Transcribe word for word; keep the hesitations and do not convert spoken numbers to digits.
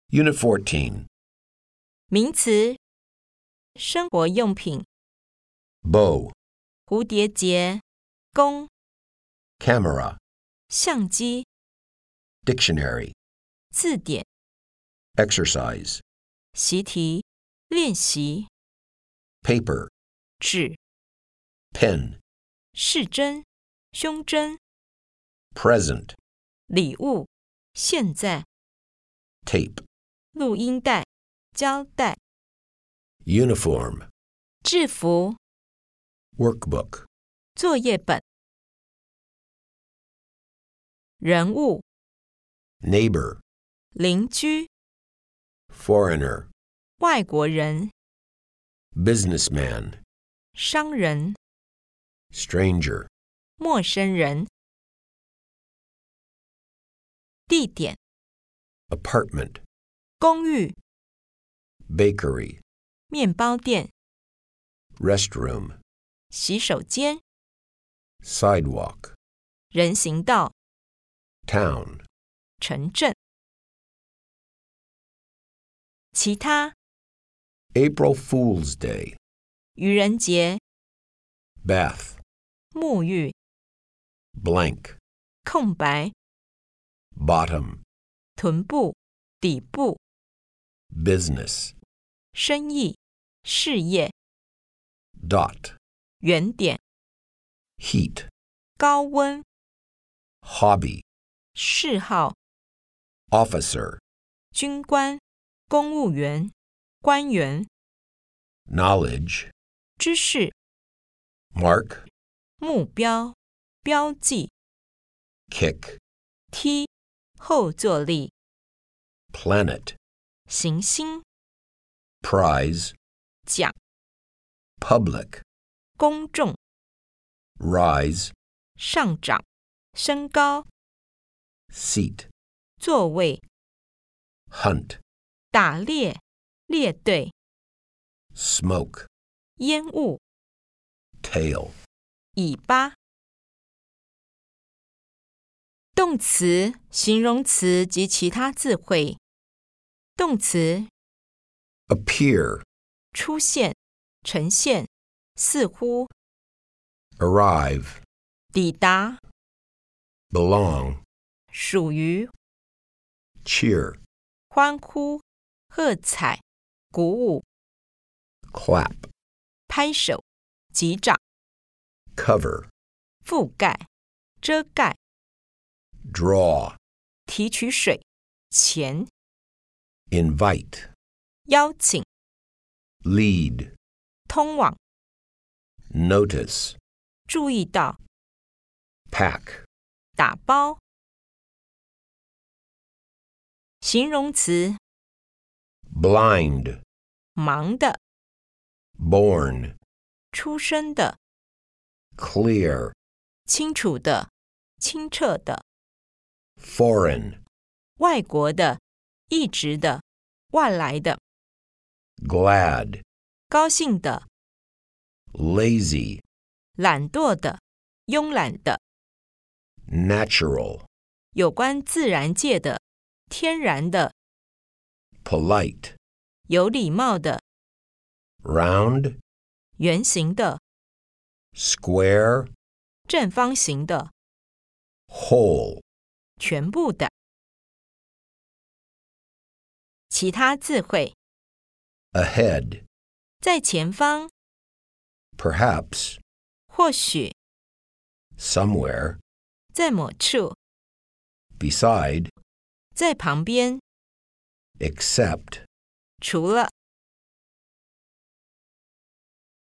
Unit fourteen. 名词，生活用品， Bow, 蝴蝶结，弓， camera, 相机， dictionary, 字典， exercise, 习题，练习， paper, 纸， pen, 视针，胸针， present, 礼物，现在， tape, 录音带，胶带， uniform, 制服， workbook, 作业本，人物， neighbor, 邻居， foreigner, 外国人， businessman, 商人， stranger, 陌生人，地点， apartment, 公寓， bakery, 面包店， restroom, 洗手间， sidewalk, 人行道， town, 城镇。其他， April Fool's Day, 愚人节， bath, 沐浴， blank, 空白， bottom, 臀部，底部， business, 生意，事业， dot, 原点， heat, 高温， hobby, 嗜好， officer, 军官，公务员，官员， knowledge, 知识， mark, 目标，标记， kick, 踢，后坐力， planet, 行星， prize, 奖， public, 公众， rise, 上涨，升高， seat, 座位， hunt, 打猎，猎队， smoke, 烟雾， tail, 尾巴。动词、形容词及其他字汇。动词 appear, 出现、呈现、似乎、 arrive, 抵达、 belong, 属于、 cheer, 欢呼、喝彩、鼓舞、 clap, 拍手、击掌、 cover, 覆盖、遮盖、 draw, 提取水、钱、 invite, 邀请、 lead, 通往、 notice, 注意到、 pack, 打包。形容词 blind, 忙的、 born, 出生的、 clear, 清楚的、清澈的、 foreign, 外国的、一直的、外来的、 glad, 高兴的、 lazy, 懒惰的、慵懒的、 natural, 有关自然界的、天然的、 polite, 有礼貌的、 round, 圆形的、 square, 正方形的、 whole, 全部的。其他字汇 ahead, 在前方， perhaps, 或许， somewhere, 在某处， beside, 在旁边， except, 除了。